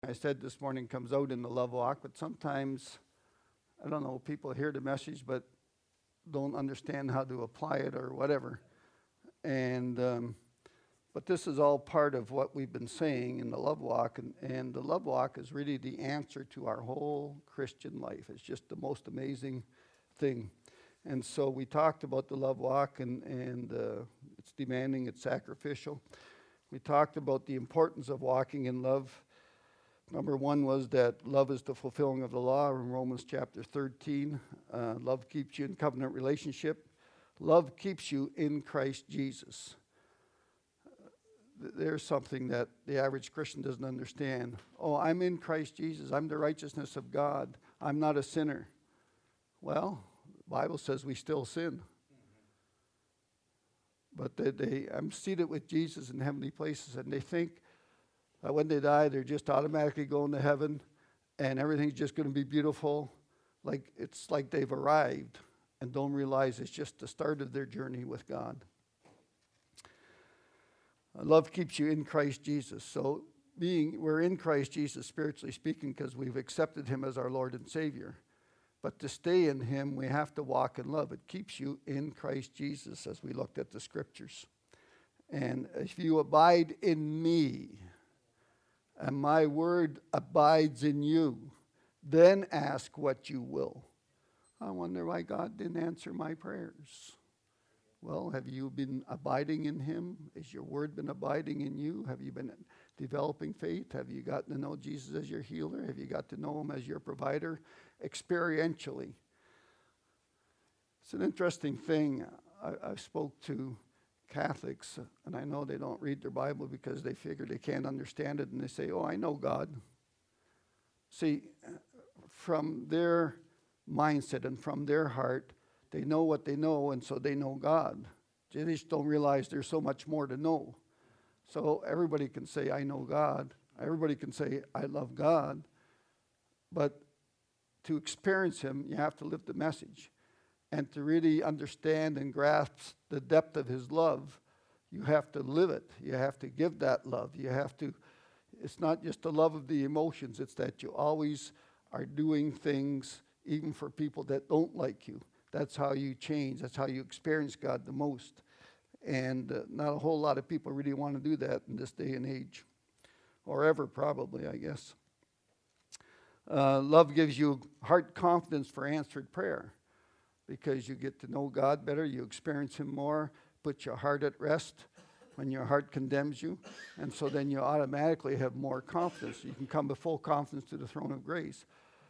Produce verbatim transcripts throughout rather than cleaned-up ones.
I said this morning comes out in the love walk, but sometimes, I don't know, people hear the message but don't understand how to apply it or whatever. And um, but this is all part of what we've been saying in the love walk, and, and the love walk is really the answer to our whole Christian life. It's just the most amazing thing. And so we talked about the love walk, and, and uh, it's demanding, it's sacrificial. We talked about the importance of walking in love. Number one was that love is the fulfilling of the law in Romans chapter thirteen. Uh, love keeps you in covenant relationship. Love keeps you in Christ Jesus. There's something that the average Christian doesn't understand. Oh, I'm in Christ Jesus. I'm the righteousness of God. I'm not a sinner. Well, the Bible says we still sin. But they, they, I'm seated with Jesus in heavenly places, and they think that when they die, they're just automatically going to heaven, and everything's just going to be beautiful. Like it's like they've arrived and don't realize it's just the start of their journey with God. Love keeps you in Christ Jesus. So being we're in Christ Jesus, spiritually speaking, because we've accepted him as our Lord and Savior. But to stay in him, we have to walk in love. It keeps you in Christ Jesus, as we looked at the scriptures. And if you abide in me, and my word abides in you, then ask what you will. I wonder why God didn't answer my prayers. Well, have you been abiding in him? Has your word been abiding in you? Have you been developing faith? Have you gotten to know Jesus as your healer? Have you got to know him as your provider? Experientially. It's an interesting thing. I, I spoke to Catholics, and I know they don't read their Bible because they figure they can't understand it, and they say, oh, I know God. See, from their mindset and from their heart, they know what they know, and so they know God. They just don't realize there's so much more to know. So everybody can say, I know God. Everybody can say, I love God. But to experience him, you have to live the message. And to really understand and grasp the depth of his love, you have to live it. You have to give that love. You have to, it's not just the love of the emotions, it's that you always are doing things even for people that don't like you. That's how you change. That's how you experience God the most. And uh, not a whole lot of people really want to do that in this day and age. Or ever, probably, I guess. Uh, love gives you heart confidence for answered prayer. Because you get to know God better, you experience him more, put your heart at rest when your heart condemns you. And so then you automatically have more confidence. You can come with full confidence to the throne of grace.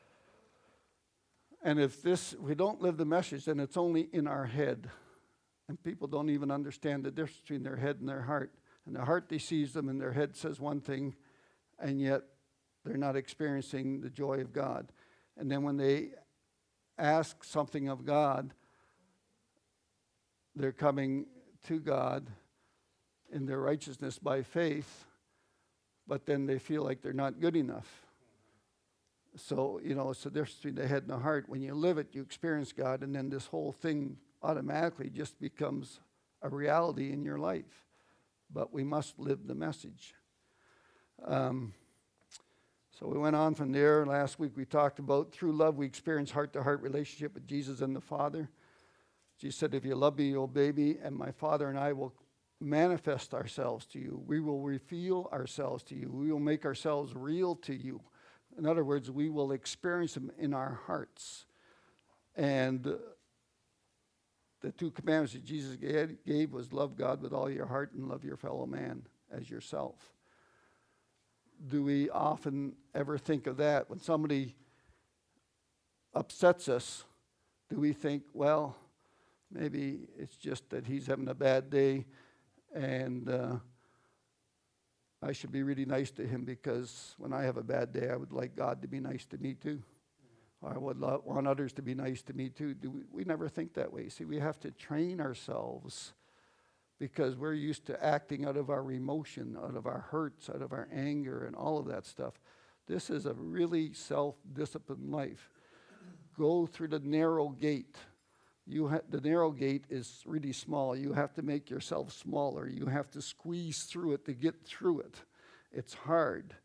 And if this, we don't live the message, then it's only in our head. And people don't even understand the difference between their head and their heart. And the heart deceives them, and their head says one thing, and yet they're not experiencing the joy of God. And then when they ask something of God, they're coming to God in their righteousness by faith, but then they feel like they're not good enough. So, you know, it's the difference between the head and the heart. When you live it, you experience God, and then this whole thing automatically just becomes a reality in your life. But we must live the message. Um, so we went on from there. Last week we talked about through love we experience heart-to-heart relationship with Jesus and the Father. Jesus said, if you love me, you'll obey me, and my Father and I will manifest ourselves to you. We will reveal ourselves to you. We will make ourselves real to you. In other words, we will experience them in our hearts. And uh, the two commandments that Jesus gave was love God with all your heart and love your fellow man as yourself. Do we often ever think of that? When somebody upsets us, do we think, well, maybe it's just that he's having a bad day and uh, I should be really nice to him because when I have a bad day, I would like God to be nice to me too. I would love, want others to be nice to me too. Do we, we never think that way. See, we have to train ourselves because we're used to acting out of our emotion, out of our hurts, out of our anger, and all of that stuff. This is a really self-disciplined life. Go through the narrow gate. You ha- the narrow gate is really small. You have to make yourself smaller. You have to squeeze through it to get through it. It's hard.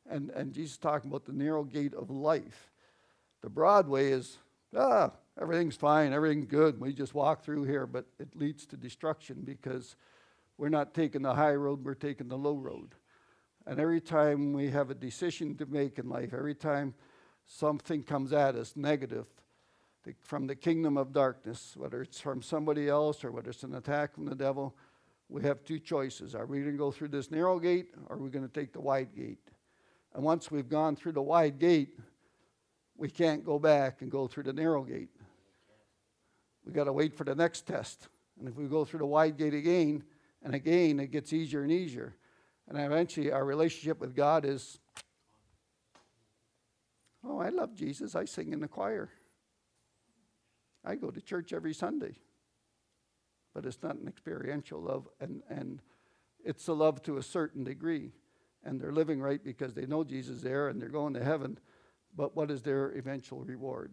And, and Jesus is talking about the narrow gate of life. The broad way is, ah, everything's fine, everything's good. We just walk through here, but it leads to destruction because we're not taking the high road, we're taking the low road. And every time we have a decision to make in life, every time something comes at us negative the, from the kingdom of darkness, whether it's from somebody else or whether it's an attack from the devil, we have two choices. Are we going to go through this narrow gate or are we going to take the wide gate? And once we've gone through the wide gate, we can't go back and go through the narrow gate. We got to wait for the next test. And if we go through the wide gate again and again, it gets easier and easier. And eventually our relationship with God is, oh, I love Jesus. I sing in the choir. I go to church every Sunday. But it's not an experiential love. And, and it's a love to a certain degree. And they're living right because they know Jesus is there and they're going to heaven. But what is their eventual reward?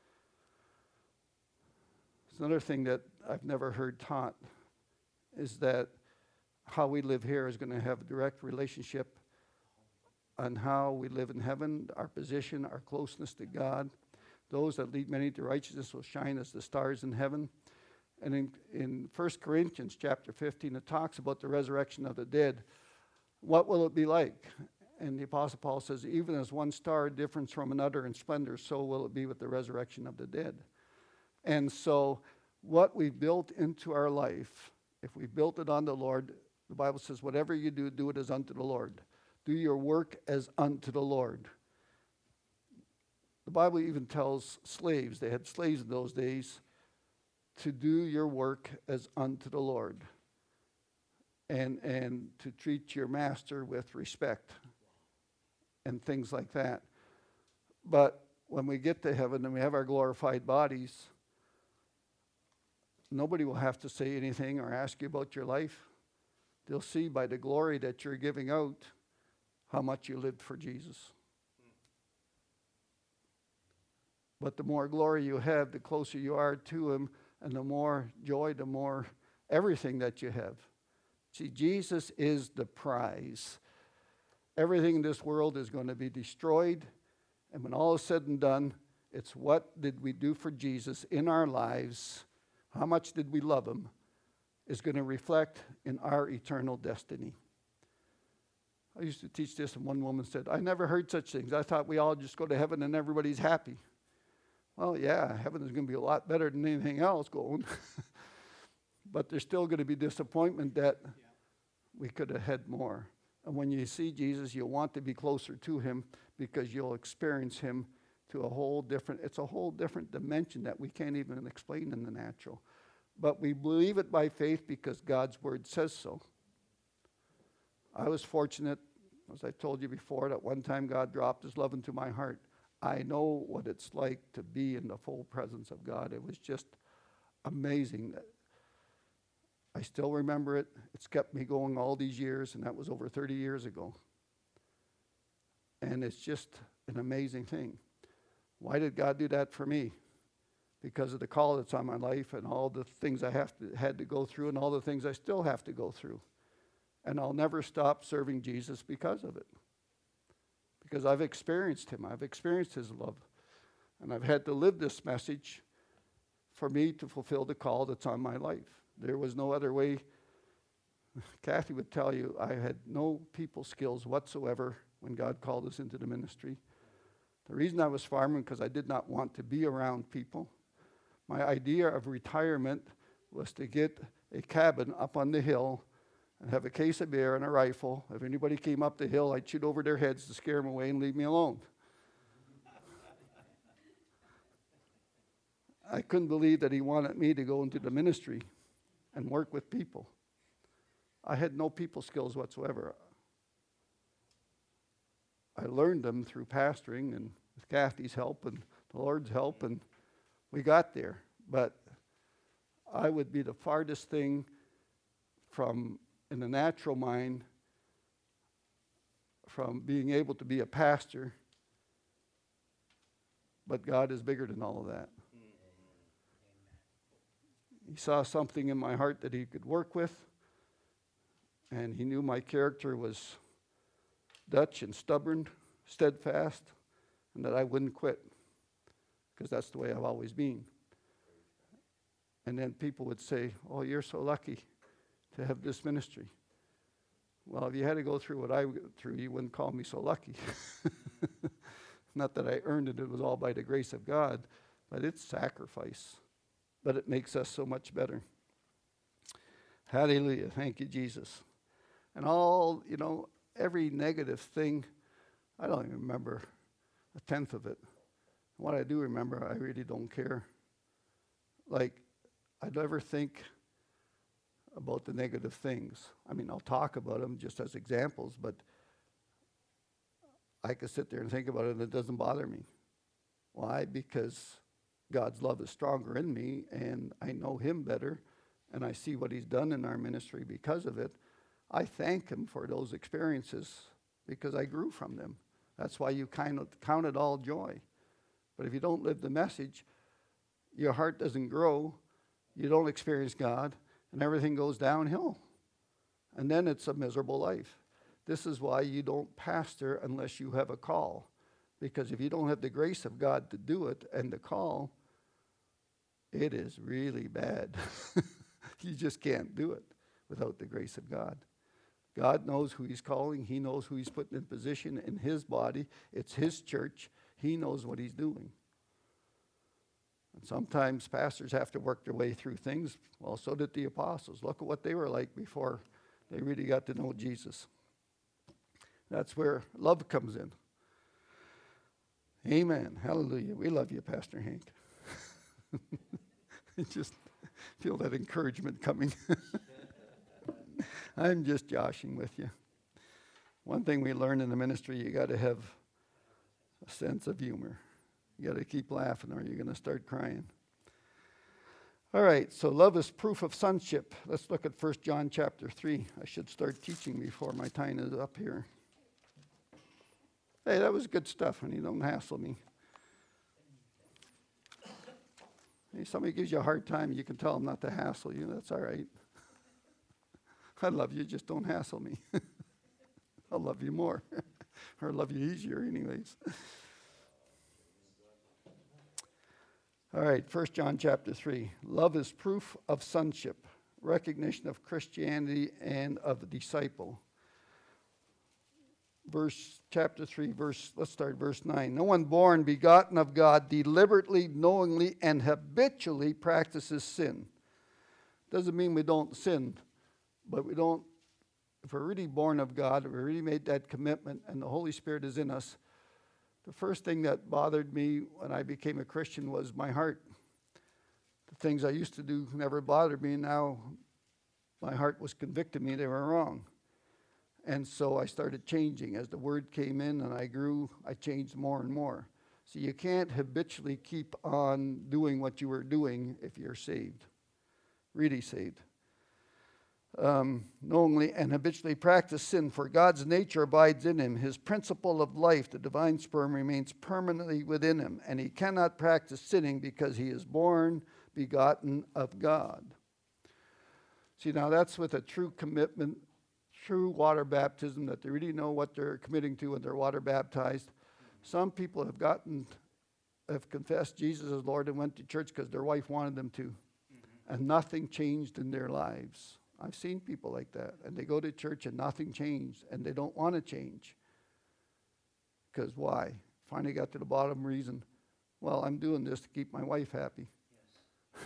It's another thing that I've never heard taught is that how we live here is going to have a direct relationship on how we live in heaven, our position, our closeness to God. Those that lead many to righteousness will shine as the stars in heaven. And in, in First Corinthians chapter fifteen, it talks about the resurrection of the dead. What will it be like? And the Apostle Paul says, even as one star differs from another in splendor, so will it be with the resurrection of the dead. And so what we built into our life, if we built it on the Lord, the Bible says, whatever you do, do it as unto the Lord. Do your work as unto the Lord. The Bible even tells slaves, they had slaves in those days, to do your work as unto the Lord. And, and to treat your master with respect and things like that. But when we get to heaven and we have our glorified bodies, nobody will have to say anything or ask you about your life. They'll see by the glory that you're giving out how much you lived for Jesus. But the more glory you have, the closer you are to him, and the more joy, the more everything that you have. See, Jesus is the prize. Everything in this world is going to be destroyed, and when all is said and done, it's what did we do for Jesus in our lives, how much did we love him, is going to reflect in our eternal destiny. I used to teach this, and one woman said, I never heard such things. I thought we all just go to heaven and everybody's happy. Well, yeah, heaven is going to be a lot better than anything else going. But there's still going to be disappointment that yeah. we could have had more. And when you see Jesus, you'll want to be closer to him because you'll experience him to a whole different, it's a whole different dimension that we can't even explain in the natural. But we believe it by faith because God's word says so. I was fortunate, as I told you before, that one time God dropped his love into my heart. I know what it's like to be in the full presence of God. It was just amazing. I still remember it. It's kept me going all these years, and that was over thirty years ago. And it's just an amazing thing. Why did God do that for me? Because of the call that's on my life and all the things I have to, had to go through and all the things I still have to go through. And I'll never stop serving Jesus because of it. Because I've experienced him. I've experienced his love. And I've had to live this message for me to fulfill the call that's on my life. There was no other way. Kathy would tell you I had no people skills whatsoever when God called us into the ministry. The reason I was farming because I did not want to be around people. My idea of retirement was to get a cabin up on the hill and have a case of beer and a rifle. If anybody came up the hill, I'd shoot over their heads to scare them away and leave me alone. I couldn't believe that he wanted me to go into the ministry and work with people. I had no people skills whatsoever. I learned them through pastoring and with Kathy's help and the Lord's help, and we got there. But I would be the farthest thing from, in the natural mind, from being able to be a pastor. But God is bigger than all of that. He saw something in my heart that he could work with, and he knew my character was Dutch and stubborn, steadfast, and that I wouldn't quit, because that's the way I've always been. And then people would say, oh, you're so lucky to have this ministry. Well, if you had to go through what I went through, you wouldn't call me so lucky. Not that I earned it, it was all by the grace of God, but it's sacrifice. But it makes us so much better. Hallelujah. Thank you, Jesus. And all, you know, every negative thing, I don't even remember a tenth of it. What I do remember, I really don't care. Like, I never think about the negative things. I mean, I'll talk about them just as examples, but I could sit there and think about it and it doesn't bother me. Why? Because God's love is stronger in me and I know him better and I see what he's done in our ministry because of it. I thank him for those experiences because I grew from them. That's why you kind of count it all joy. But if you don't live the message, your heart doesn't grow, you don't experience God, and everything goes downhill. And then it's a miserable life. This is why you don't pastor unless you have a call. Because if you don't have the grace of God to do it and the call, it is really bad. You just can't do it without the grace of God. God knows who he's calling. He knows who he's putting in position in his body. It's his church. He knows what he's doing. And sometimes pastors have to work their way through things. Well, so did the apostles. Look at what they were like before they really got to know Jesus. That's where love comes in. Amen. Hallelujah. We love you, Pastor Hank. Just feel that encouragement coming. I'm just joshing with you. One thing we learn in the ministry, you got to have a sense of humor. You got to keep laughing or you're going to start crying. All right, so love is proof of sonship. Let's look at First John chapter three. I should start teaching before my time is up here. Hey, that was good stuff, honey. Don't hassle me. Hey, somebody gives you a hard time, you can tell them not to hassle you. That's all right. I love you, just don't hassle me. I'll love you more. Or love you easier anyways. All right, First John chapter three. Love is proof of sonship, recognition of Christianity and of the disciple. Verse chapter three, verse, let's start verse nine. No one born, begotten of God, deliberately, knowingly, and habitually practices sin. Doesn't mean we don't sin, but we don't, if we're really born of God, if we really made that commitment and the Holy Spirit is in us, the first thing that bothered me when I became a Christian was my heart. The things I used to do never bothered me. Now my heart was convicting me they were wrong. And so I started changing. As the word came in and I grew, I changed more and more. So you can't habitually keep on doing what you were doing if you're saved, really saved. Um, knowingly and habitually practice sin, for God's nature abides in him. His principle of life, the divine sperm, remains permanently within him, and he cannot practice sinning because he is born, begotten of God. See, now that's with a true commitment, true water baptism, that they really know what they're committing to when they're water baptized. Some people have gotten, have confessed Jesus as Lord and went to church because their wife wanted them to, mm-hmm. and nothing changed in their lives. I've seen people like that, and they go to church and nothing changed, and they don't want to change. Because why? Finally got to the bottom reason. Well, I'm doing this to keep my wife happy. Yes.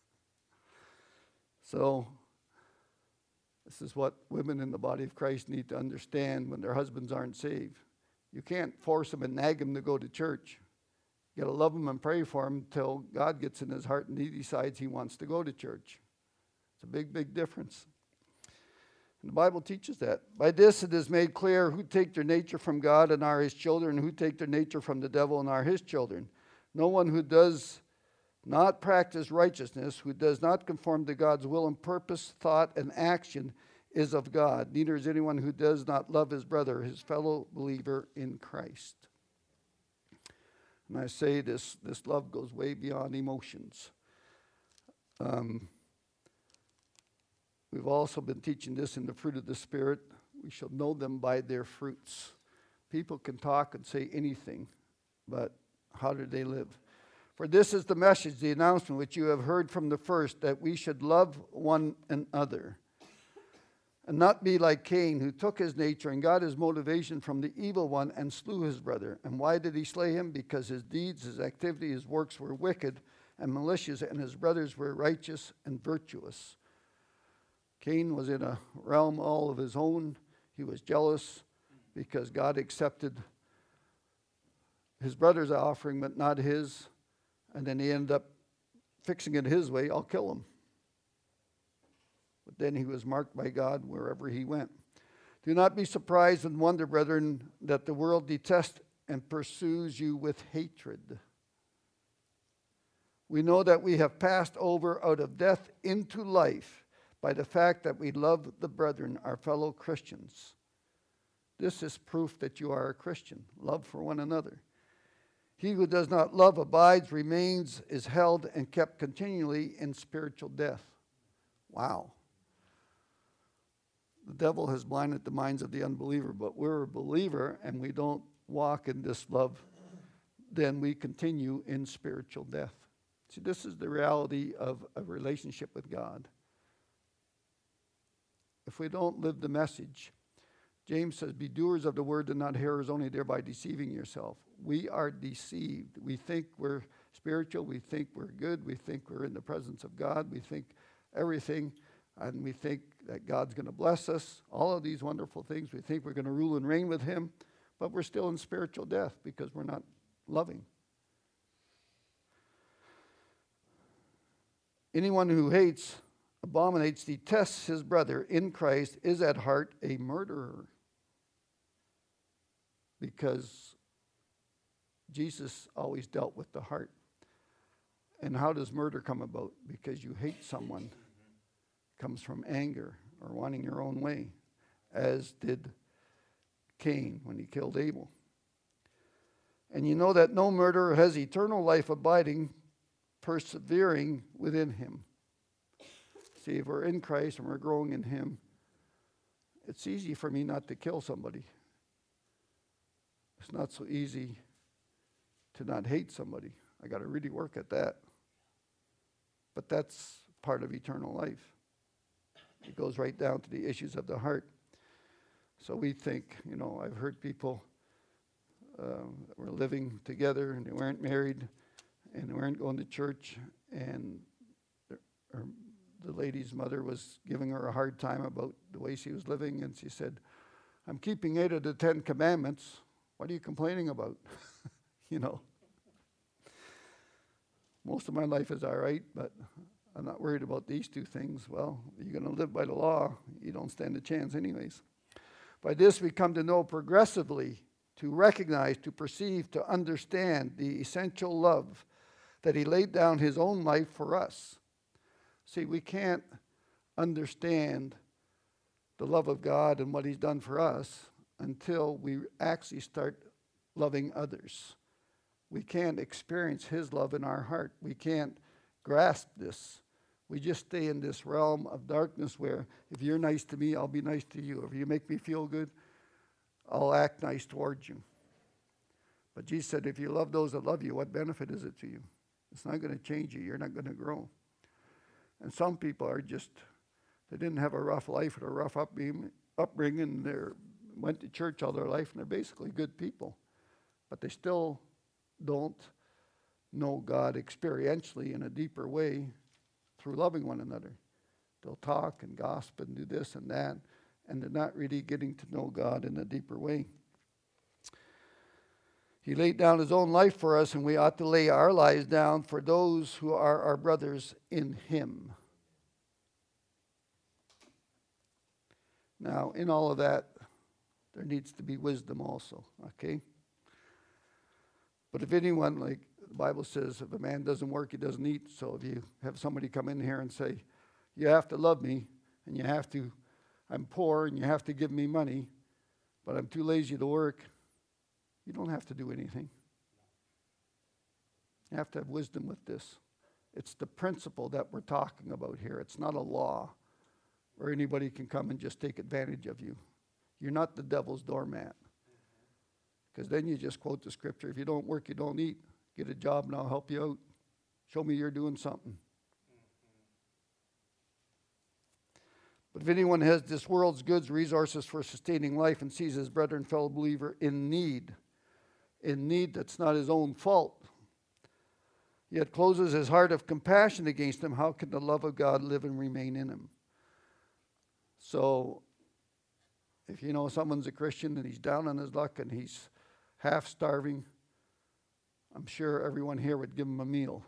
So, this is what women in the body of Christ need to understand when their husbands aren't saved. You can't force them and nag them to go to church. You got to love them and pray for them until God gets in his heart and he decides he wants to go to church. It's a big, big difference. And the Bible teaches that. By this it is made clear who take their nature from God and are his children, and who take their nature from the devil and are his children. No one who does not practice righteousness, who does not conform to God's will and purpose, thought, and action, is of God. Neither is anyone who does not love his brother, his fellow believer in Christ. And I say this, this love goes way beyond emotions. Um... We've also been teaching this in the fruit of the Spirit. We shall know them by their fruits. People can talk and say anything, but how do they live? For this is the message, the announcement which you have heard from the first, that we should love one another. And not be like Cain, who took his nature and got his motivation from the evil one and slew his brother. And why did he slay him? Because his deeds, his activity, his works were wicked and malicious, and his brothers were righteous and virtuous. Cain was in a realm all of his own. He was jealous because God accepted his brother's offering, but not his. And then he ended up fixing it his way. I'll kill him. But then he was marked by God wherever he went. Do not be surprised and wonder, brethren, that the world detests and pursues you with hatred. We know that we have passed over out of death into life by the fact that we love the brethren, our fellow Christians. This is proof that you are a Christian. Love for one another. He who does not love abides, remains, is held, and kept continually in spiritual death. Wow. The devil has blinded the minds of the unbeliever, but we're a believer and we don't walk in this love, then we continue in spiritual death. See, this is the reality of a relationship with God. If we don't live the message, James says, be doers of the word and not hearers only, thereby deceiving yourself. We are deceived. We think we're spiritual. We think we're good. We think we're in the presence of God. We think everything, and we think that God's going to bless us. All of these wonderful things. We think we're going to rule and reign with him, but we're still in spiritual death because we're not loving. Anyone who hates, abominates, detests his brother in Christ is at heart a murderer. Because Jesus always dealt with the heart. And how does murder come about? Because you hate someone. It comes from anger or wanting your own way, as did Cain when he killed Abel. And you know that no murderer has eternal life abiding, persevering within him. See, if we're in Christ and we're growing in him, it's easy for me not to kill somebody. It's not so easy to not hate somebody. I got to really work at that. But that's part of eternal life. It goes right down to the issues of the heart. So we think, you know, I've heard people um, that were living together and they weren't married and they weren't going to church, and her, the lady's mother was giving her a hard time about the way she was living, and she said, I'm keeping eight of the Ten Commandments. What are you complaining about? You know. Most of my life is all right, but I'm not worried about these two things. Well, you're going to live by the law. You don't stand a chance anyways. By this we come to know progressively, to recognize, to perceive, to understand the essential love that he laid down his own life for us. See, we can't understand the love of God and what he's done for us until we actually start loving others. We can't experience his love in our heart. We can't grasp this. We just stay in this realm of darkness where if you're nice to me, I'll be nice to you. If you make me feel good, I'll act nice towards you. But Jesus said, if you love those that love you, what benefit is it to you? It's not going to change you. You're not going to grow. And some people are just, they didn't have a rough life or a rough upbringing. They went to church all their life, and they're basically good people. But they still don't know God experientially in a deeper way through loving one another. They'll talk and gossip and do this and that, and they're not really getting to know God in a deeper way. He laid down his own life for us, and we ought to lay our lives down for those who are our brothers in him. Now, in all of that, there needs to be wisdom also, okay? But if anyone, like the Bible says, if a man doesn't work, he doesn't eat. So if you have somebody come in here and say, you have to love me, and you have to, I'm poor, and you have to give me money, but I'm too lazy to work, you don't have to do anything. You have to have wisdom with this. It's the principle that we're talking about here. It's not a law where anybody can come and just take advantage of you. You're not the devil's doormat. Because then you just quote the scripture, if you don't work, you don't eat. Get a job and I'll help you out. Show me you're doing something. But if anyone has this world's goods, resources for sustaining life, and sees his brother and fellow believer in need, in need that's not his own fault, yet closes his heart of compassion against him, how can the love of God live and remain in him? So, if you know someone's a Christian and he's down on his luck and he's half starving, I'm sure everyone here would give him a meal.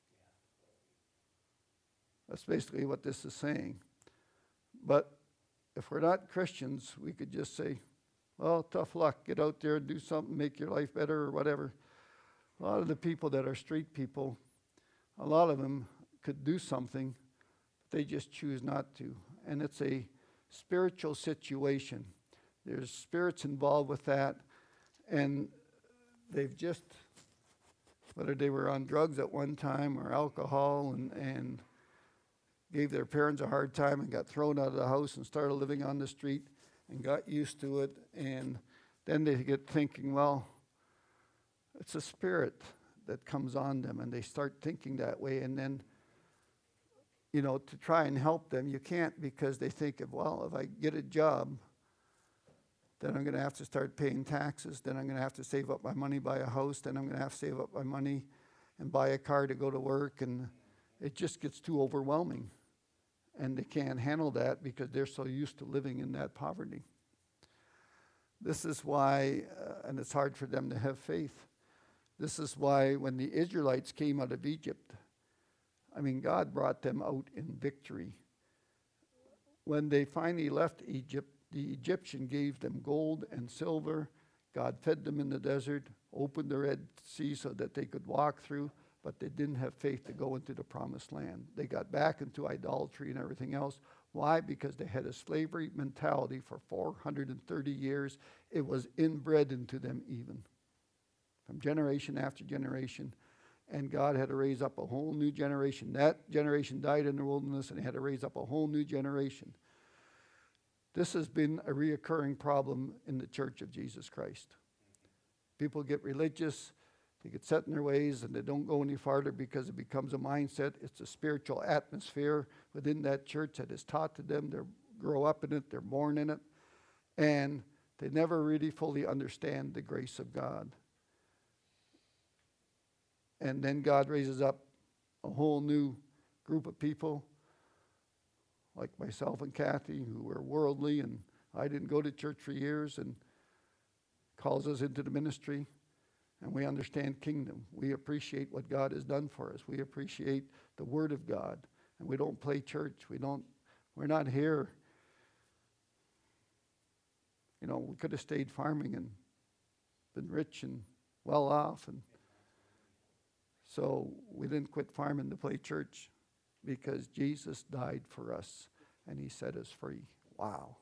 That's basically what this is saying. But if we're not Christians, we could just say, well, tough luck. Get out there and do something, make your life better or whatever. A lot of the people that are street people, a lot of them could do something, but they just choose not to. And it's a spiritual situation. There's spirits involved with that. And they've just, whether they were on drugs at one time or alcohol and, and gave their parents a hard time and got thrown out of the house and started living on the street and got used to it. And then they get thinking, well, it's a spirit that comes on them, and they start thinking that way. And then, you know, to try and help them, you can't, because they think of, well, if I get a job, then I'm going to have to start paying taxes. Then I'm going to have to save up my money, buy a house. Then I'm going to have to save up my money and buy a car to go to work. And it just gets too overwhelming. And they can't handle that because they're so used to living in that poverty. This is why, uh, and it's hard for them to have faith. This is why when the Israelites came out of Egypt, I mean, God brought them out in victory. When they finally left Egypt, the Egyptian gave them gold and silver. God fed them in the desert, opened the Red Sea so that they could walk through, but they didn't have faith to go into the promised land. They got back into idolatry and everything else. Why? Because they had a slavery mentality for four hundred thirty years. It was inbred into them even, from generation after generation. And God had to raise up a whole new generation. That generation died in the wilderness, and he had to raise up a whole new generation. This has been a reoccurring problem in the Church of Jesus Christ. People get religious, they get set in their ways, and they don't go any farther because it becomes a mindset. It's a spiritual atmosphere within that church that is taught to them. They grow up in it, they're born in it, and they never really fully understand the grace of God. And then God raises up a whole new group of people, like myself and Kathy, who were worldly, and I didn't go to church for years, and calls us into the ministry. And we understand kingdom. We appreciate what God has done for us. We appreciate the Word of God. And we don't play church. We don't, we're not here. You know, we could have stayed farming and been rich and well off. And so we didn't quit farming to play church, because Jesus died for us and he set us free. Wow.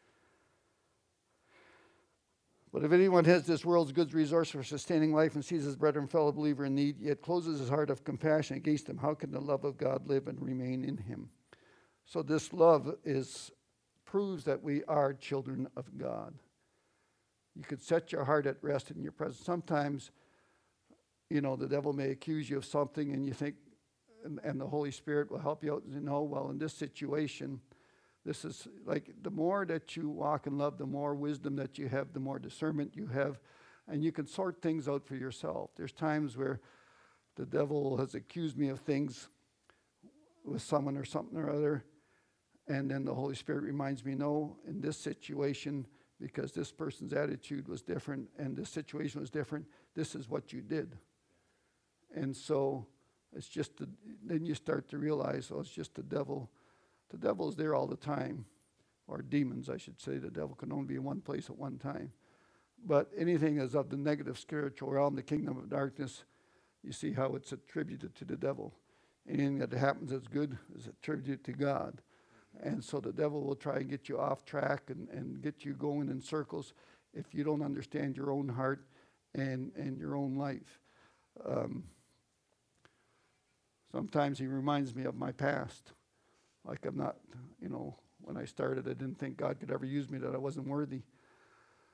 But if anyone has this world's goods resource for sustaining life and sees his brother and fellow believer in need, yet closes his heart of compassion against him, how can the love of God live and remain in him? So this love is proves that we are children of God. You could set your heart at rest in your presence. Sometimes, you know, the devil may accuse you of something, and you think, and, and the Holy Spirit will help you out and say, no, well, in this situation, this is like, the more that you walk in love, the more wisdom that you have, the more discernment you have, and you can sort things out for yourself. There's times where the devil has accused me of things with someone or something or other, and then the Holy Spirit reminds me, no, in this situation, because this person's attitude was different and this situation was different, this is what you did. And so it's just, the, then you start to realize, oh, it's just the devil. The devil is there all the time, or demons, I should say. The devil can only be in one place at one time. But anything is of the negative spiritual realm, the kingdom of darkness, you see how it's attributed to the devil. Anything that happens that's good is attributed to God. And so the devil will try and get you off track and, and get you going in circles if you don't understand your own heart and, and your own life. Um, sometimes he reminds me of my past. Like I'm not, you know, when I started, I didn't think God could ever use me, that I wasn't worthy.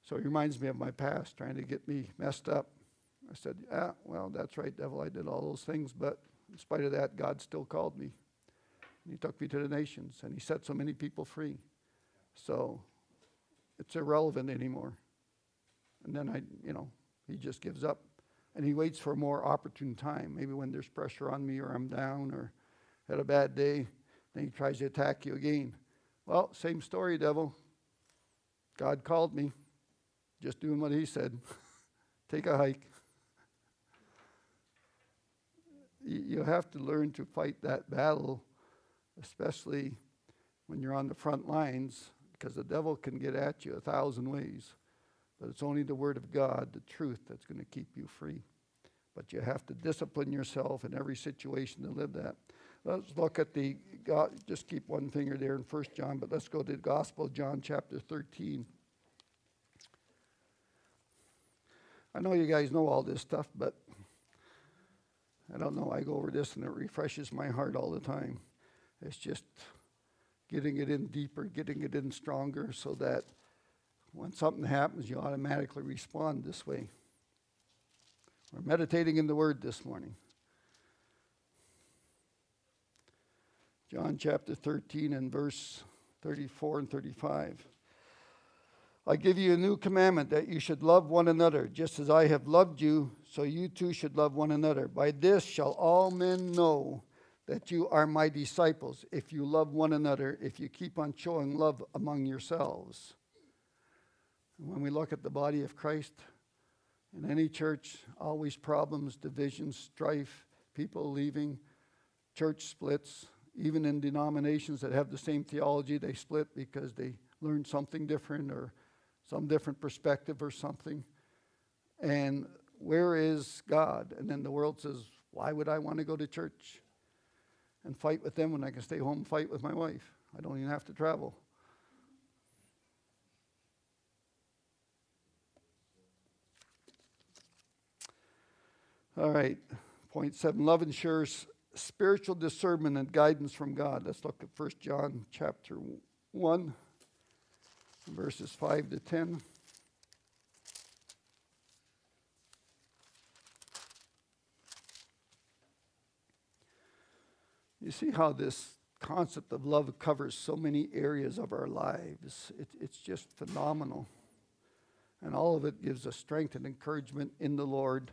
So it reminds me of my past, trying to get me messed up. I said, yeah, well, that's right, devil, I did all those things, but in spite of that, God still called me. And he took me to the nations, and he set so many people free. So it's irrelevant anymore. And then I, you know, he just gives up. And he waits for a more opportune time, maybe when there's pressure on me or I'm down or had a bad day. Then he tries to attack you again. Well, same story, devil. God called me. Just doing what he said. Take a hike. You have to learn to fight that battle, especially when you're on the front lines, because the devil can get at you a thousand ways. But it's only the Word of God, the truth, that's going to keep you free. But you have to discipline yourself in every situation to live that. Let's look at the, God, just keep one finger there in First John, but let's go to the Gospel of John chapter thirteen. I know you guys know all this stuff, but I don't know. I go over this and it refreshes my heart all the time. It's just getting it in deeper, getting it in stronger so that when something happens, you automatically respond this way. We're meditating in the Word this morning. John chapter thirteen and verse thirty-four and thirty-five. I give you a new commandment, that you should love one another. Just as I have loved you, so you too should love one another. By this shall all men know that you are my disciples, if you love one another, if you keep on showing love among yourselves. And when we look at the body of Christ, in any church, always problems, divisions, strife, people leaving, church splits. Even in denominations that have the same theology, they split because they learned something different or some different perspective or something. And where is God? And then the world says, why would I want to go to church and fight with them when I can stay home and fight with my wife? I don't even have to travel. All right, point seven, love ensures spiritual discernment and guidance from God. Let's look at First John chapter one, verses five to ten. You see how this concept of love covers so many areas of our lives. It, it's just phenomenal. And all of it gives us strength and encouragement in the Lord.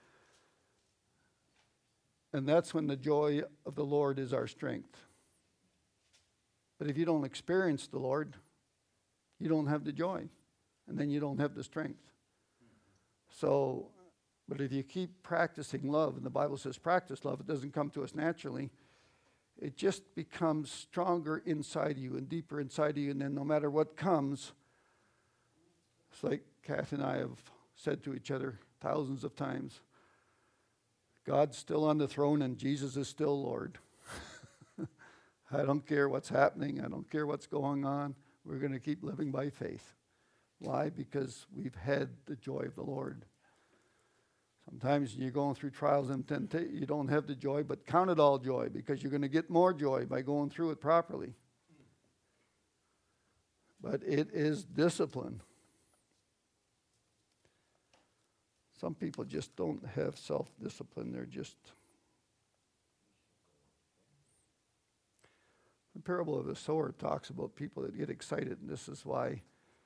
And that's when the joy of the Lord is our strength. But if you don't experience the Lord, you don't have the joy. And then you don't have the strength. So, but if you keep practicing love, and the Bible says practice love, it doesn't come to us naturally. It just becomes stronger inside you and deeper inside you. And then no matter what comes, it's like Kath and I have said to each other thousands of times, God's still on the throne and Jesus is still Lord. I don't care what's happening. I don't care what's going on. We're going to keep living by faith. Why? Because we've had the joy of the Lord. Sometimes you're going through trials and temptation, you don't have the joy, but count it all joy because you're going to get more joy by going through it properly. But it is discipline. Some people just don't have self-discipline. They're just... The parable of the sower talks about people that get excited, and this is why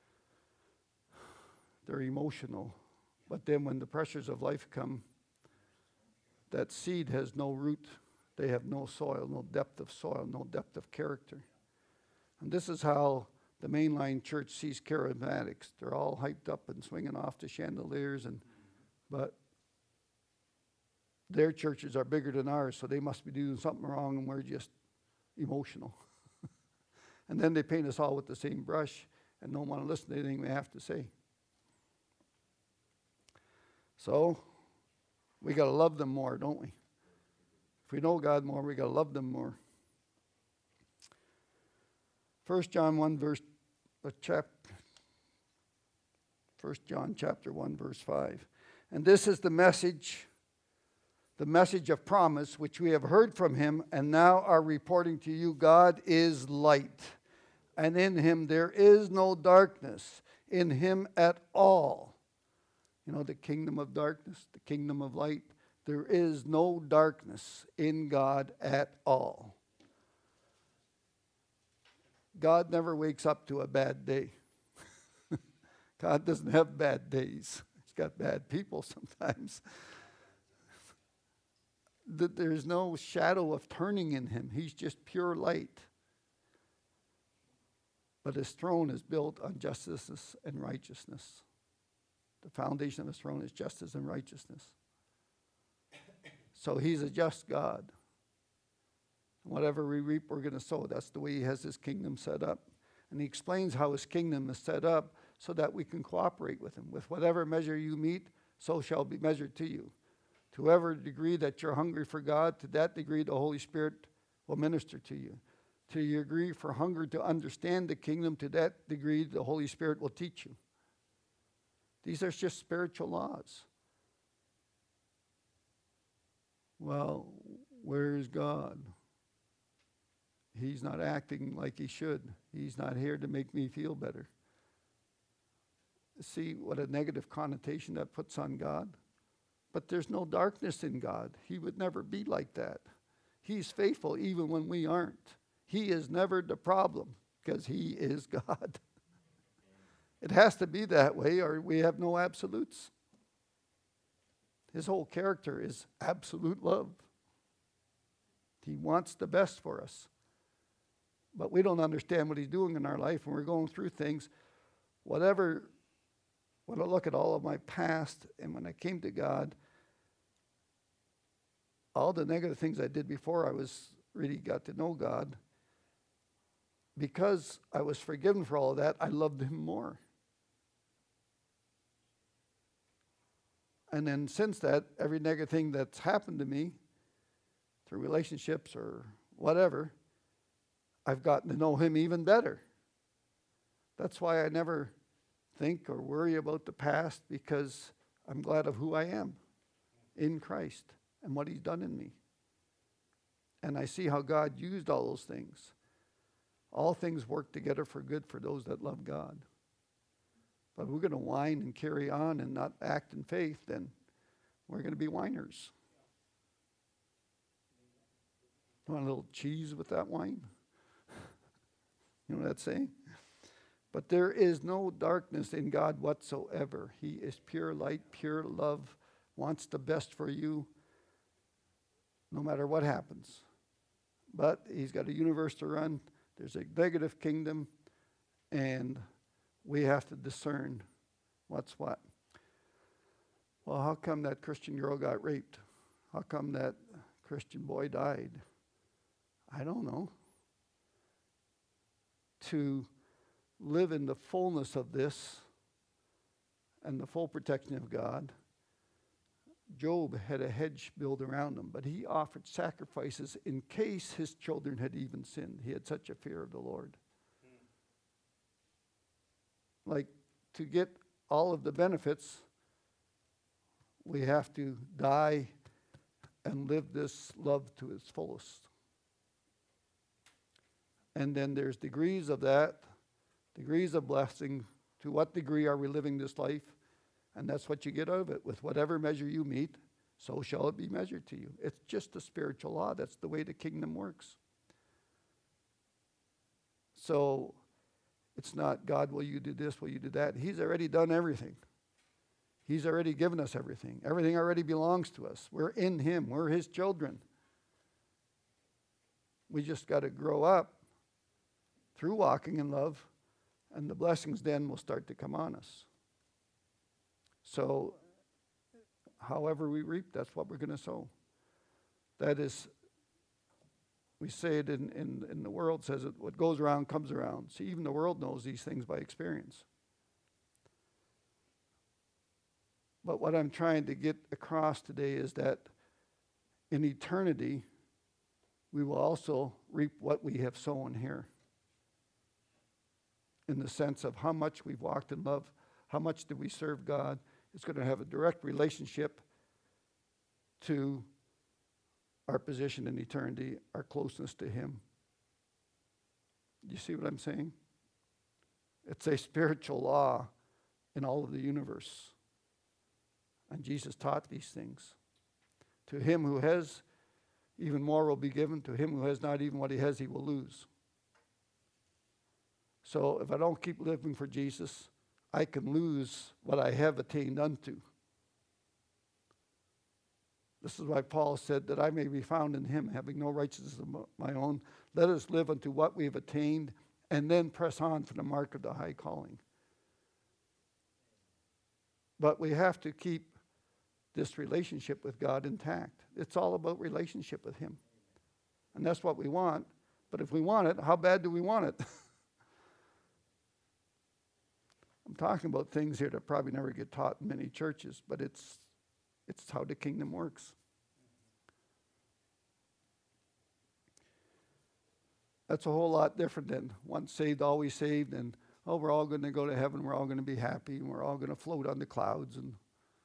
they're emotional. But then when the pressures of life come, that seed has no root. They have no soil, no depth of soil, no depth of character. And this is how the mainline church sees charismatics. They're all hyped up and swinging off the chandeliers, and but their churches are bigger than ours, so they must be doing something wrong, and we're just emotional. And then they paint us all with the same brush and don't want to listen to anything we have to say. So we got to love them more, don't we? If we know God more, we got to love them more. First John one verse uh, chap First John chapter one verse five. And this is the message, the message of promise, which we have heard from him and now are reporting to you. God is light, and in him there is no darkness. in him at all. You know, the kingdom of darkness, the kingdom of light. There is no darkness in God at all. God never wakes up to a bad day. God doesn't have bad days. He's got bad people sometimes. There's no shadow of turning in him. He's just pure light. But his throne is built on justice and righteousness. The foundation of his throne is justice and righteousness. So he's a just God. Whatever we reap, we're going to sow. That's the way he has his kingdom set up. And he explains how his kingdom is set up so that we can cooperate with him. With whatever measure you meet, so shall be measured to you. To whatever degree that you're hungry for God, to that degree the Holy Spirit will minister to you. To your degree for hunger to understand the kingdom, to that degree the Holy Spirit will teach you. These are just spiritual laws. Well, where's God? He's not acting like he should. He's not here to make me feel better. See what a negative connotation that puts on God? But there's no darkness in God. He would never be like that. He's faithful even when we aren't. He is never the problem because he is God. It has to be that way or we have no absolutes. His whole character is absolute love. He wants the best for us. But we don't understand what he's doing in our life when we're going through things. Whatever, when I look at all of my past and when I came to God, all the negative things I did before I was really got to know God, because I was forgiven for all of that, I loved him more. And then since that, every negative thing that's happened to me, through relationships or whatever, I've gotten to know him even better. That's why I never think or worry about the past, because I'm glad of who I am in Christ and what he's done in me. And I see how God used all those things. All things work together for good for those that love God. But we're going to whine and carry on and not act in faith, then we're going to be whiners. You want a little cheese with that wine? You know what that's saying? But there is no darkness in God whatsoever. He is pure light, pure love, wants the best for you no matter what happens. But he's got a universe to run. There's a negative kingdom, and we have to discern what's what. Well, how come that Christian girl got raped? How come that Christian boy died? I don't know. To live in the fullness of this and the full protection of God, Job had a hedge built around him, but he offered sacrifices in case his children had even sinned. He had such a fear of the Lord. Like, to get all of the benefits, we have to die and live this love to its fullest. And then there's degrees of that, degrees of blessing. To what degree are we living this life? And that's what you get out of it. With whatever measure you meet, so shall it be measured to you. It's just a spiritual law. That's the way the kingdom works. So it's not, God, will you do this, will you do that? He's already done everything. He's already given us everything. Everything already belongs to us. We're in him. We're his children. We just got to grow up through walking in love, and the blessings then will start to come on us. So, however we reap, that's what we're going to sow. That is, we say it in, in, in the world, says it, what goes around comes around. See, even the world knows these things by experience. But what I'm trying to get across today is that in eternity, we will also reap what we have sown here. In the sense of how much we've walked in love, how much do we serve God. It's going to have a direct relationship to our position in eternity, our closeness to him. You see what I'm saying? It's a spiritual law in all of the universe. And Jesus taught these things. To him who has, even more will be given. To him who has not, even what he has, he will lose. So if I don't keep living for Jesus, I can lose what I have attained unto. This is why Paul said that I may be found in him, having no righteousness of my own. Let us live unto what we have attained, and then press on for the mark of the high calling. But we have to keep this relationship with God intact. It's all about relationship with him. And that's what we want. But if we want it, how bad do we want it? I'm talking about things here that probably never get taught in many churches, but it's it's how the kingdom works. That's a whole lot different than once saved, always saved, and oh, we're all going to go to heaven, we're all going to be happy, and we're all going to float on the clouds. And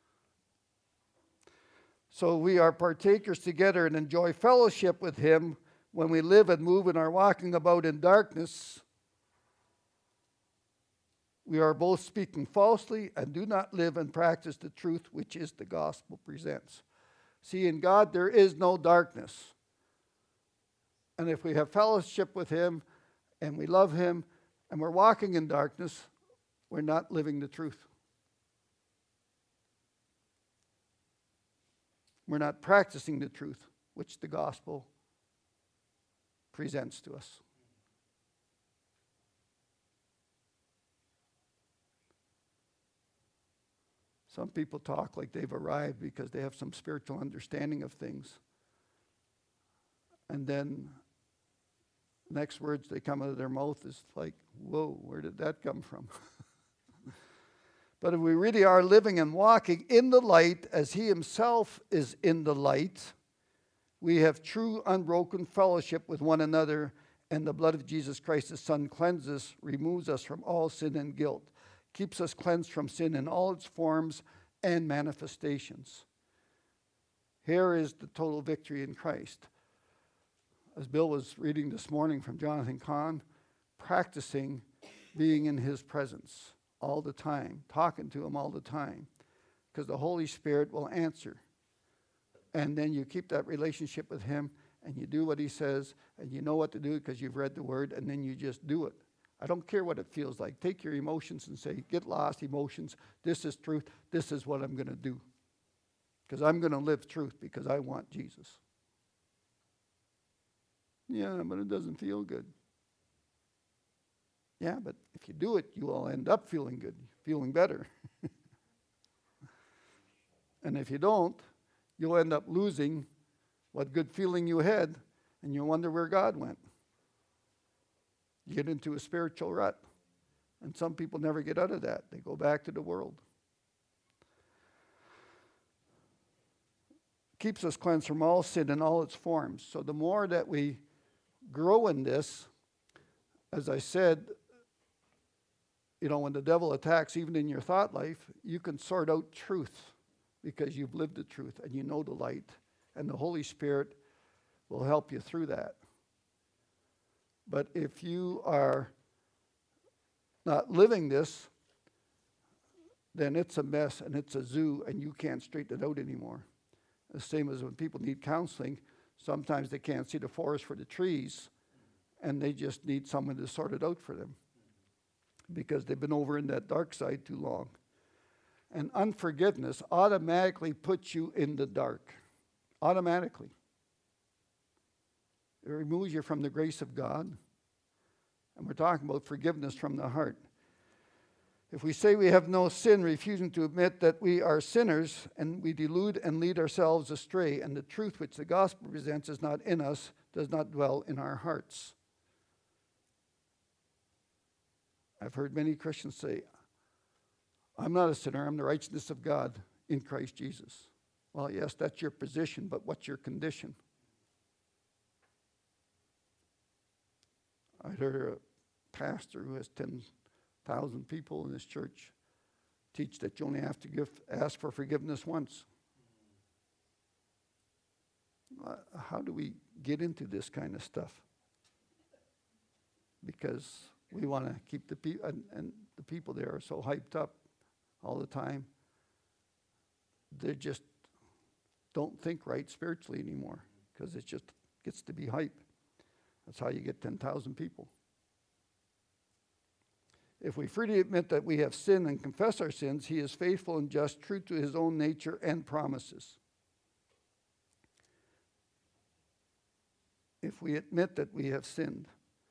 so we are partakers together and enjoy fellowship with him when we live and move and are walking about in darkness. We are both speaking falsely and do not live and practice the truth which is the gospel presents. See, in God there is no darkness. And if we have fellowship with him and we love him and we're walking in darkness, we're not living the truth. We're not practicing the truth which the gospel presents to us. Some people talk like they've arrived because they have some spiritual understanding of things. And then the next words they come out of their mouth is like, whoa, where did that come from? But if we really are living and walking in the light as he himself is in the light, we have true unbroken fellowship with one another, and the blood of Jesus Christ, his Son, cleanses, removes us from all sin and guilt, keeps us cleansed from sin in all its forms and manifestations. Here is the total victory in Christ. As Bill was reading this morning from Jonathan Cahn, practicing being in his presence all the time, talking to him all the time, because the Holy Spirit will answer. And then you keep that relationship with him, and you do what he says, and you know what to do because you've read the word, and then you just do it. I don't care what it feels like. Take your emotions and say, get lost, emotions. This is truth. This is what I'm going to do. Because I'm going to live truth because I want Jesus. Yeah, but it doesn't feel good. Yeah, but if you do it, you will end up feeling good, feeling better. And if you don't, you'll end up losing what good feeling you had, and you'll wonder where God went. You get into a spiritual rut. And some people never get out of that. They go back to the world. Keeps us cleansed from all sin in all its forms. So the more that we grow in this, as I said, you know, when the devil attacks even in your thought life, you can sort out truth because you've lived the truth and you know the light. And the Holy Spirit will help you through that. But if you are not living this, then it's a mess and it's a zoo and you can't straighten it out anymore. The same as when people need counseling, sometimes they can't see the forest for the trees and they just need someone to sort it out for them because they've been over in that dark side too long. And unforgiveness automatically puts you in the dark. Automatically. It removes you from the grace of God. And we're talking about forgiveness from the heart. If we say we have no sin, refusing to admit that we are sinners, and we delude and lead ourselves astray, and the truth which the gospel presents is not in us, does not dwell in our hearts. I've heard many Christians say, I'm not a sinner, I'm the righteousness of God in Christ Jesus. Well, yes, that's your position, but what's your condition? I heard a pastor who has ten thousand people in his church teach that you only have to give, ask for forgiveness once. Uh, how do we get into this kind of stuff? Because we want to keep the people, and, and the people there are so hyped up. all the time, they just don't think right spiritually anymore because it just gets to be hype. That's how you get ten thousand people. If we freely admit that we have sinned and confess our sins, he is faithful and just, true to his own nature and promises. If we admit that we have sinned,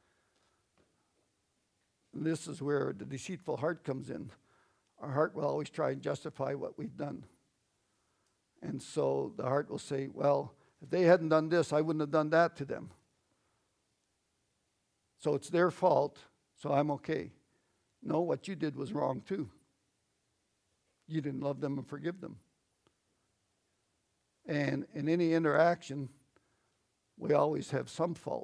this is where the deceitful heart comes in. Our heart will always try and justify what we've done. And so the heart will say, well, if they hadn't done this, I wouldn't have done that to them. So it's their fault, so I'm okay. No, what you did was wrong too. You didn't love them and forgive them. And in any interaction, we always have some fault.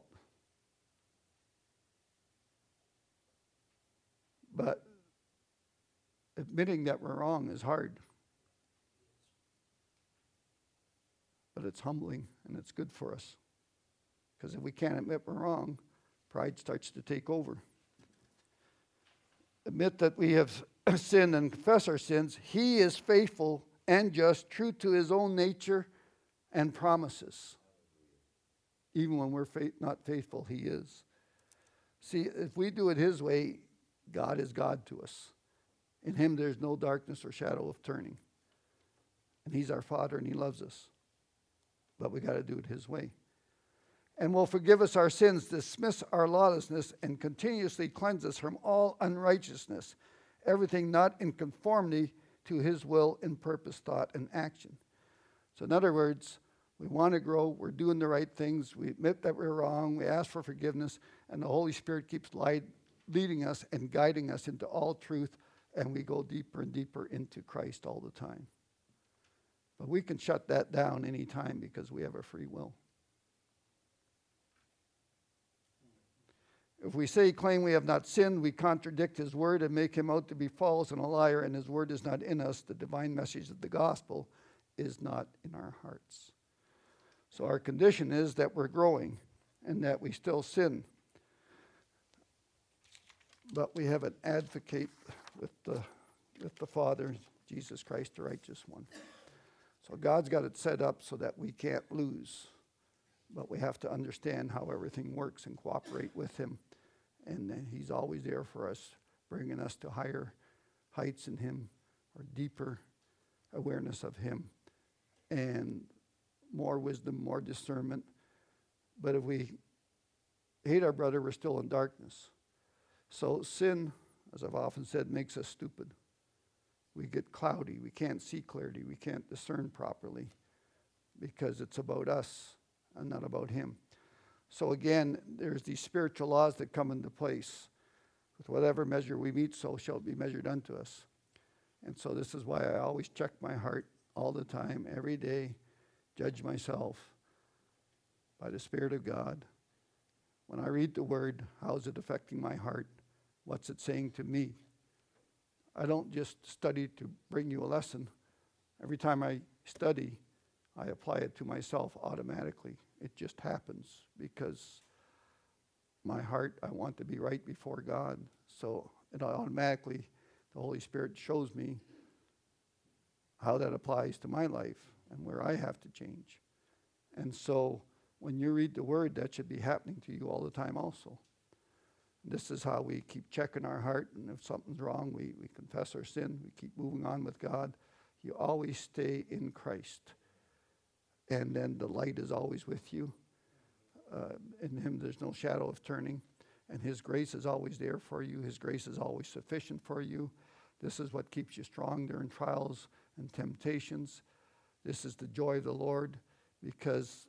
But admitting that we're wrong is hard. But it's humbling and it's good for us. Because if we can't admit we're wrong, pride starts to take over. Admit that we have sinned and confess our sins. He is faithful and just, true to his own nature and promises. Even when we're faith, not faithful, he is. See, if we do it his way, God is God to us. In him there's no darkness or shadow of turning. And he's our Father and he loves us. But we got to do it his way. And will forgive us our sins, dismiss our lawlessness, and continuously cleanse us from all unrighteousness, everything not in conformity to his will in purpose, thought, and action. So in other words, we want to grow, we're doing the right things, we admit that we're wrong, we ask for forgiveness, and the Holy Spirit keeps light, leading us and guiding us into all truth, and we go deeper and deeper into Christ all the time. But we can shut that down anytime because we have a free will. If we say, claim we have not sinned, we contradict his word and make him out to be false and a liar, and his word is not in us. The divine message of the gospel is not in our hearts. So our condition is that we're growing and that we still sin. But we have an advocate with the, with the Father, Jesus Christ, the righteous one. So God's got it set up so that we can't lose. But we have to understand how everything works and cooperate with him. And then he's always there for us, bringing us to higher heights in him, or deeper awareness of him, and more wisdom, more discernment. But if we hate our brother, we're still in darkness. So sin, as I've often said, makes us stupid. We get cloudy. We can't see clearly. We can't discern properly because it's about us and not about him. So again, there's these spiritual laws that come into place. With whatever measure we meet, so shall it be measured unto us. And so this is why I always check my heart all the time, every day, judge myself by the Spirit of God. When I read the Word, how is it affecting my heart? What's it saying to me? I don't just study to bring you a lesson. Every time I study, I apply it to myself automatically. It just happens because my heart, I want to be right before God. So it automatically, the Holy Spirit shows me how that applies to my life and where I have to change. And so when you read the Word, that should be happening to you all the time also. This is how we keep checking our heart, and if something's wrong, we, we confess our sin, we keep moving on with God. You always stay in Christ. And then the light is always with you. Uh, in him there's no shadow of turning. And his grace is always there for you. His grace is always sufficient for you. This is what keeps you strong during trials and temptations. This is the joy of the Lord because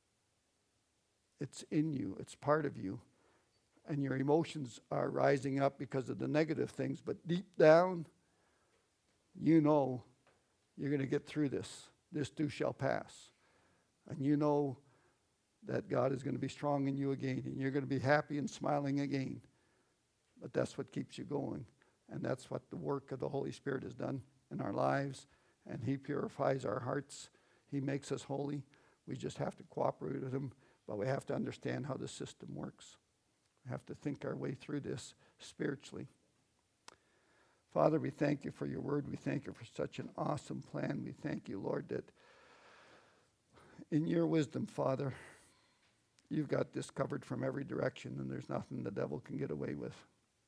it's in you. It's part of you. And your emotions are rising up because of the negative things. But deep down, you know you're going to get through this. This too shall pass. And you know that God is going to be strong in you again. And you're going to be happy and smiling again. But that's what keeps you going. And that's what the work of the Holy Spirit has done in our lives. And he purifies our hearts. He makes us holy. We just have to cooperate with him. But we have to understand how the system works. We have to think our way through this spiritually. Father, we thank you for your word. We thank you for such an awesome plan. We thank you, Lord, that in your wisdom, Father, you've got this covered from every direction, and there's nothing the devil can get away with.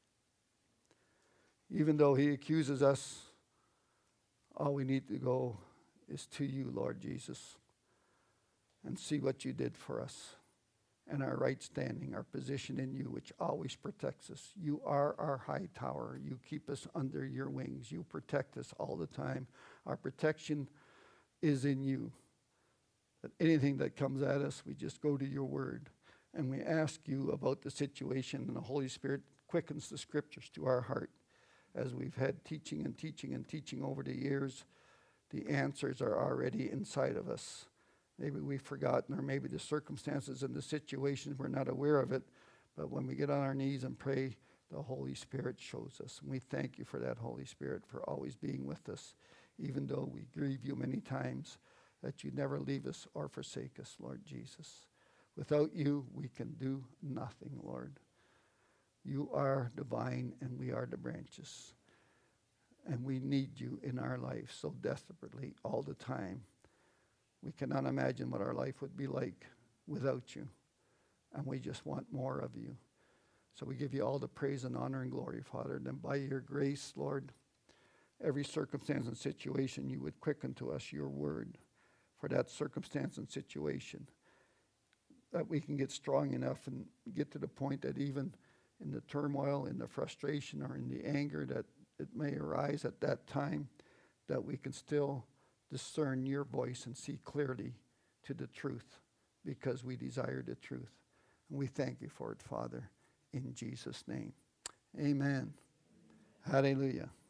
Even though he accuses us, all we need to go is to you, Lord Jesus, and see what you did for us and our right standing, our position in you, which always protects us. You are our high tower. You keep us under your wings. You protect us all the time. Our protection is in you. That anything that comes at us, we just go to your word, and we ask you about the situation, and the Holy Spirit quickens the scriptures to our heart. As we've had teaching and teaching and teaching over the years, the answers are already inside of us. Maybe we've forgotten, or maybe the circumstances and the situations, we're not aware of it. But when we get on our knees and pray, the Holy Spirit shows us. And we thank you for that, Holy Spirit, for always being with us, even though we grieve you many times, that you never leave us or forsake us, Lord Jesus. Without you, we can do nothing, Lord. You are the vine, and we are the branches. And we need you in our life so desperately all the time. We cannot imagine what our life would be like without you. And we just want more of you. So we give you all the praise and honor and glory, Father. And then by your grace, Lord, every circumstance and situation, you would quicken to us your word for that circumstance and situation, that we can get strong enough and get to the point that even in the turmoil, in the frustration, or in the anger that it may arise at that time, that we can still discern your voice and see clearly to the truth, because we desire the truth. And we thank you for it, Father, in Jesus' name. Amen. Hallelujah.